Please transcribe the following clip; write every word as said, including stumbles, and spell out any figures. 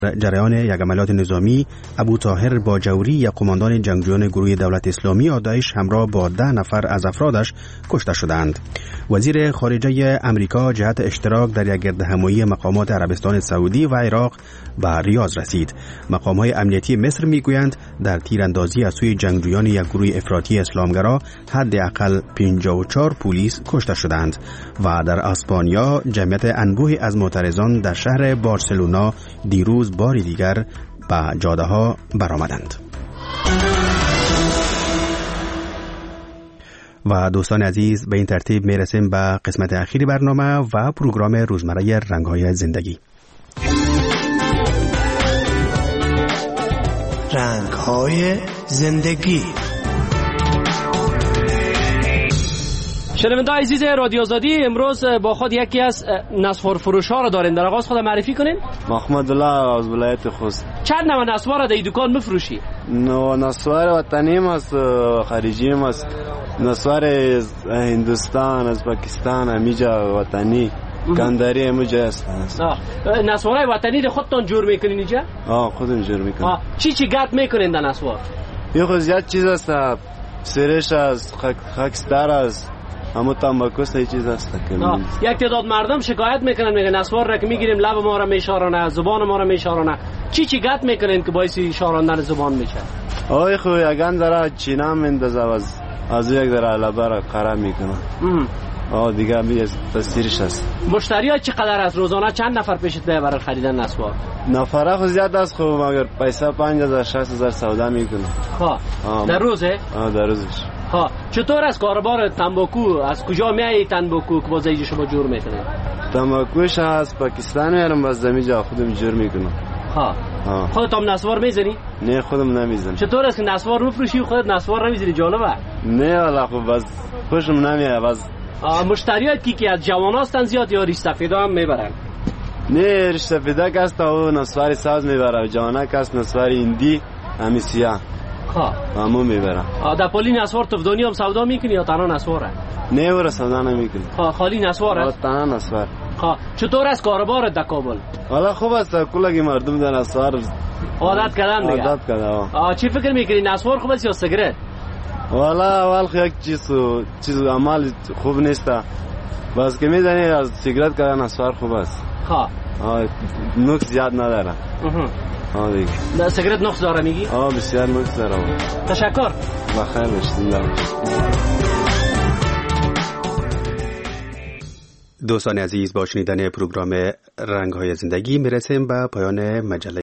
جریان یک عملیات نظامی ابو طاهر باجوری یک قماندان جنگجویان گروه دولت اسلامی یا داعش همراه با ده نفر از افرادش کشته شدند. وزیر خارجه امریکا جهت اشتراک در یک گردهمایی مقامات عربستان سعودی و عراق به ریاض رسید. مقامات امنیتی مصر میگویند در تیراندازی از سوی جنگجویان یک گروه افراطی اسلامگرا حداقل پنجاه و چهار پلیس کشته شدند و در اسپانیا جمعیت انبوهی از معترضان در شهر بارسلونا دیروز باری دیگر به جاده ها برآمدند. و دوستان عزیز، به این ترتیب می رسیم به قسمت اخیری برنامه و پروگرام روزمره رنگ‌های زندگی. رنگ‌های زندگی. شنوندگان عزیز رادیو آزادی، امروز با خود یکی از نسوار فروش ها را داریم. در آغاز خود معرفی کنین. محمد الله از ولایت خوست. چند نوع نسوار را در این دکان میفروشی؟ نو نسوار وطنی است، خارجی است. نسوار از هندوستان، از پاکستان، امیجا وطنی کندری اموجا است. نسوارای وطنی را خودتون جور میکنین اینجا؟ آه خودم جور میکنم. چی چی گرد میکنین در نسوار؟ یه خود زیاد چیز است، سرش است، خاکستر است، اما تنباکو است، چیز است که یک تعداد مردم شکایت میکنن، میگن نسوار را که میگیریم لب ما را میشارونه، زبان ما را میشارونه. چی چی گرد میکنین که باعث شاراندن زبان میشه؟ آه خو یگان ذره چینا مندازه از از یک ذره لبا را قرا میکنه. آه دیگه می تاثیرش است. مشتری ها چقدر است؟ روزانه چند نفر پیشت میاد برای خریدن نسوار؟ نفره خو زیاد است، خو مگر پیسه پنج هزار شش هزار سودا میکنه. ها در روزه؟ آه در روزش. ها چطور است کاربار تنباکو؟ از کجا میای تنباکو که باز اینجا شما جور میکنید؟ تنباکوش از پاکستان میارم، باز زمیجا خودم جور میکنم. ها خودت هم نسوار میزنی؟ نه خودم نمیزنم. چطور است که نسوار میفروشی و خودت نسوار نمیزنی؟ جالبه. نه والا خب باز خوشم نمیاد. باز مشتریات کی کی از جوان هستن زیاد یا ریش سفیدا هم میبرن؟ نه ریش سفیدا کاست او نسواری ساز میبره، جوانا کاست نسواری هندی امیسیا. ها همون میبرن. در پلی نسوار تفدانی هم سودا میکنی یا تنها نسواره؟ نه ور سودا نمیکنی. ها خالی نسوار است؟ تنها نسوار. ها چطور است کاربار در کابل؟ والا خوب است، کلگی مردم در نسوار عادت کردن دیگه. عادت کردن. آ چی فکر میکنی نسوار خوب است یا سیگارت؟ والا اول خو یک چیز چیز عمل خوب نیست، باز که میزنی از سیگارت کردن نسوار خوب است. ها نوکس زیاد نداره. آه دیگه. در سیگارت نقص داره میگی؟ آه بسیار نقص داره. تشکر. بخیر باشید. دوستان عزیز، با شنیدن پروگرام رنگ‌های زندگی میرسیم به پایان مجله